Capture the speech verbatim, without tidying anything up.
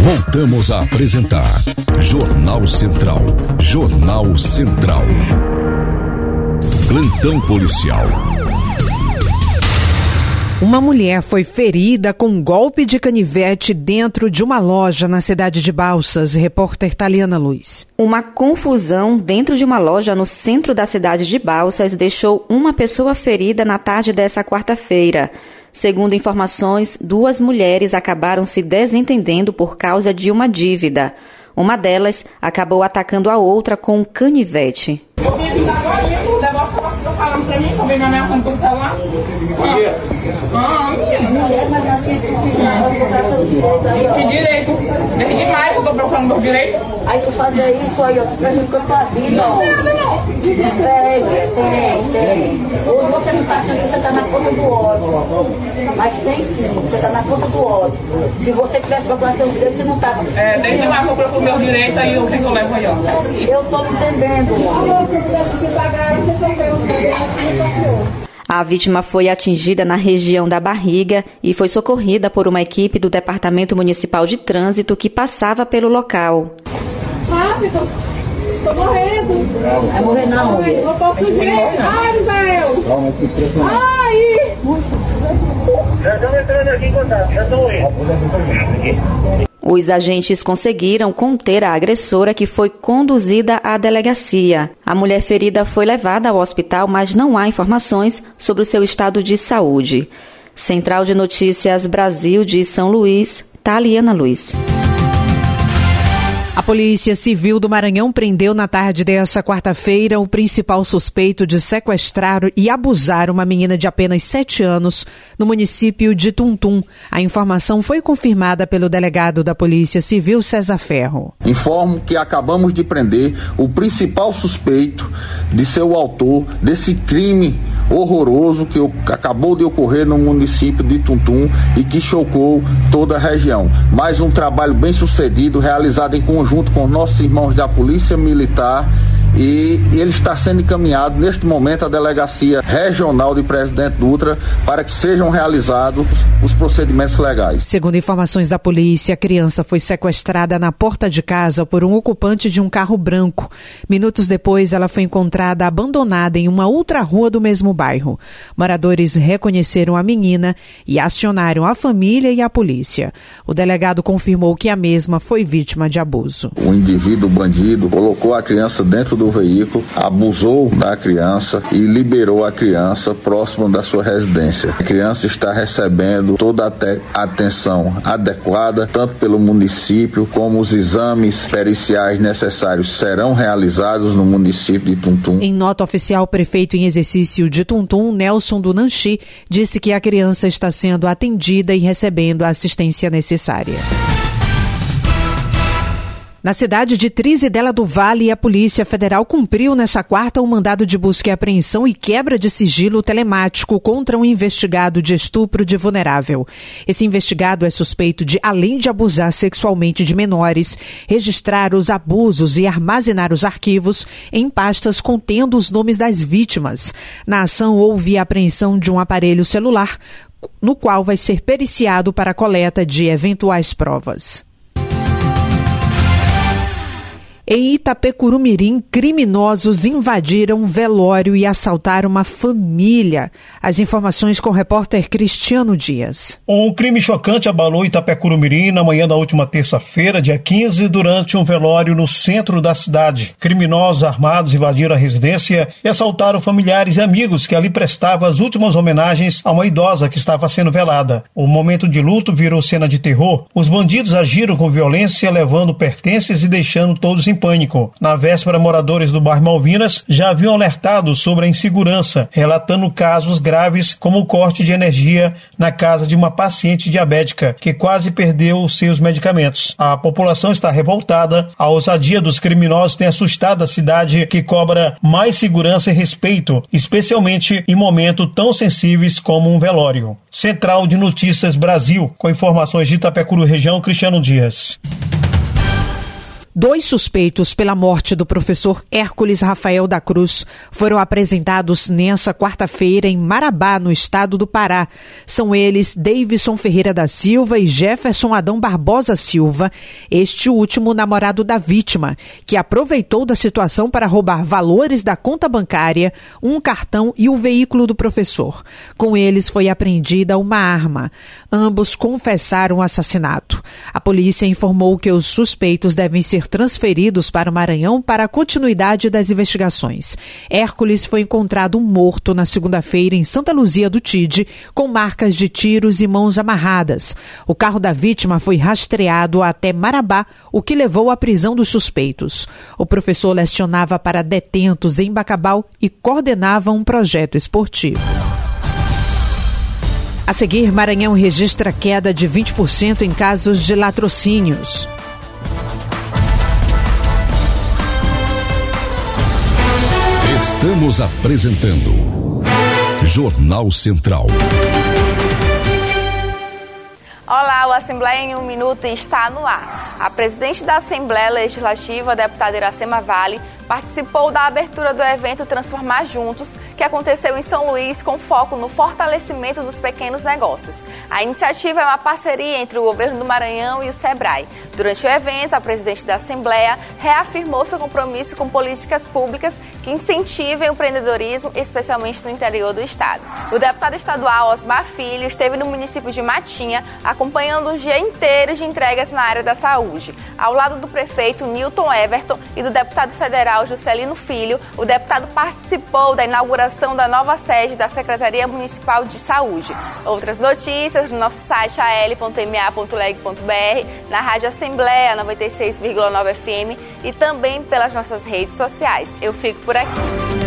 Voltamos a apresentar Jornal Central. Jornal Central. Plantão policial. Uma mulher foi ferida com um golpe de canivete dentro de uma loja na cidade de Balsas. Repórter Taliana Luz. Uma confusão dentro de uma loja no centro da cidade de Balsas deixou uma pessoa ferida na tarde dessa quarta-feira. Segundo informações, duas mulheres acabaram se desentendendo por causa de uma dívida. Uma delas acabou atacando a outra com um canivete. Eu vim aqui agora, o negócio estão falando pra mim, também me ameaçando pelo celular. Ah, mulher, mas ela tem que direito. Desde demais que eu tô procurando meu direito. Aí tu fazia isso aí, ó, pra mim, com a tua vida, ó. Não, nada não. Tem, tem, tem. Hoje você não tá achando que você tá na força do ódio. Mas tem sim, você tá na força do ódio. Se você tivesse procurado seu direito, você não tava. É, desde demais que eu procuro meu direito, aí o que eu levo aí, ó. Eu tô entendendo, ó. A vítima foi atingida na região da barriga e foi socorrida por uma equipe do Departamento Municipal de Trânsito que passava pelo local. Rápido! Tô morrendo! Não vai morrer não, mulher. Não posso ver! Ai, Israel! Ai! Já estamos entrando aqui em contato, já estão indo. Os agentes conseguiram conter a agressora, que foi conduzida à delegacia. A mulher ferida foi levada ao hospital, mas não há informações sobre o seu estado de saúde. Central de Notícias Brasil de São Luís, Taliana Luz. A Polícia Civil do Maranhão prendeu na tarde dessa quarta-feira o principal suspeito de sequestrar e abusar uma menina de apenas sete anos no município de Tuntum. A informação foi confirmada pelo delegado da Polícia Civil, César Ferro. Informo que acabamos de prender o principal suspeito de ser o autor desse crime horroroso que acabou de ocorrer no município de Tuntum e que chocou toda a região. Mais um trabalho bem sucedido, realizado em conjunto com nossos irmãos da Polícia Militar, e ele está sendo encaminhado neste momento à Delegacia Regional de Presidente Dutra para que sejam realizados os procedimentos legais. Segundo informações da polícia, a criança foi sequestrada na porta de casa por um ocupante de um carro branco. Minutos depois, ela foi encontrada abandonada em uma outra rua do mesmo bairro. Moradores reconheceram a menina e acionaram a família e a polícia. O delegado confirmou que a mesma foi vítima de abuso. O indivíduo bandido colocou a criança dentro do veículo, abusou da criança e liberou a criança próximo da sua residência. A criança está recebendo toda a atenção adequada, tanto pelo município como os exames periciais necessários serão realizados no município de Tuntum. Em nota oficial, o prefeito em exercício de Tuntum, Nelson do Nanchi, disse que a criança está sendo atendida e recebendo a assistência necessária. Na cidade de Trizidela do Vale, a Polícia Federal cumpriu nesta quarta um mandado de busca e apreensão e quebra de sigilo telemático contra um investigado de estupro de vulnerável. Esse investigado é suspeito de, além de abusar sexualmente de menores, registrar os abusos e armazenar os arquivos em pastas contendo os nomes das vítimas. Na ação, houve a apreensão de um aparelho celular, no qual vai ser periciado para a coleta de eventuais provas. Em Itapecurumirim, criminosos invadiram um velório e assaltaram uma família. As informações com o repórter Cristiano Dias. Um crime chocante abalou Itapecurumirim na manhã da última terça-feira, dia quinze, durante um velório no centro da cidade. Criminosos armados invadiram a residência e assaltaram familiares e amigos que ali prestavam as últimas homenagens a uma idosa que estava sendo velada. O momento de luto virou cena de terror. Os bandidos agiram com violência, levando pertences e deixando todos em pânico. Na véspera, moradores do bairro Malvinas já haviam alertado sobre a insegurança, relatando casos graves como o corte de energia na casa de uma paciente diabética que quase perdeu os seus medicamentos. A população está revoltada. A ousadia dos criminosos tem assustado a cidade, que cobra mais segurança e respeito, especialmente em momentos tão sensíveis como um velório. Central de Notícias Brasil, com informações de Itapecuru região, Cristiano Dias. Dois suspeitos pela morte do professor Hércules Rafael da Cruz foram apresentados nesta quarta-feira em Marabá, no estado do Pará. São eles Davidson Ferreira da Silva e Jefferson Adão Barbosa Silva, este último namorado da vítima, que aproveitou da situação para roubar valores da conta bancária, um cartão e o veículo do professor. Com eles foi apreendida uma arma. Ambos confessaram o assassinato. A polícia informou que os suspeitos devem ser transferidos para o Maranhão para a continuidade das investigações. Hércules foi encontrado morto na segunda-feira em Santa Luzia do Tide, com marcas de tiros e mãos amarradas. O carro da vítima foi rastreado até Marabá, o que levou à prisão dos suspeitos. O professor lecionava para detentos em Bacabal e coordenava um projeto esportivo. A seguir, Maranhão registra queda de vinte por cento em casos de latrocínios. Estamos apresentando Jornal Central. Olá, o Assembleia em um Minuto está no ar. A presidente da Assembleia Legislativa, a deputada Iracema Vale, participou da abertura do evento Transformar Juntos, que aconteceu em São Luís com foco no fortalecimento dos pequenos negócios. A iniciativa é uma parceria entre o governo do Maranhão e o SEBRAE. Durante o evento, a presidente da Assembleia reafirmou seu compromisso com políticas públicas que incentivem o empreendedorismo, especialmente no interior do estado. O deputado estadual Osmar Filho esteve no município de Matinha, acompanhando um dia inteiro de entregas na área da saúde. Ao lado do prefeito Newton Everton e do deputado federal Juscelino Filho, o deputado participou da inauguração da nova sede da Secretaria Municipal de Saúde. Outras notícias no nosso site a l ponto m a ponto leg ponto b r, na Rádio Assembleia noventa e seis vírgula nove F M e também pelas nossas redes sociais. Eu fico por aqui.